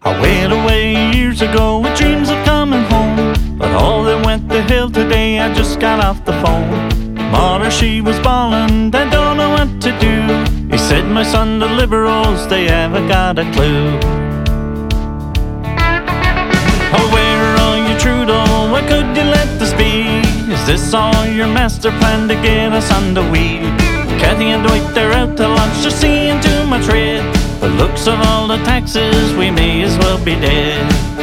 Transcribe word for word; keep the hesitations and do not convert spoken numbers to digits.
I went away years ago with dreams of coming home, but all that went to hell today, I just got off the phone. Mother, she was bawling, I don't know what to do. He said, my son, the liberals, they haven't got a clue. Oh, where are you, Trudeau? Why could you let this be? Is this all your master plan to get us under weed? Kathy and Dwight, they're out to lunch, just seeing too much red. The looks of all the taxes, we may as well be dead.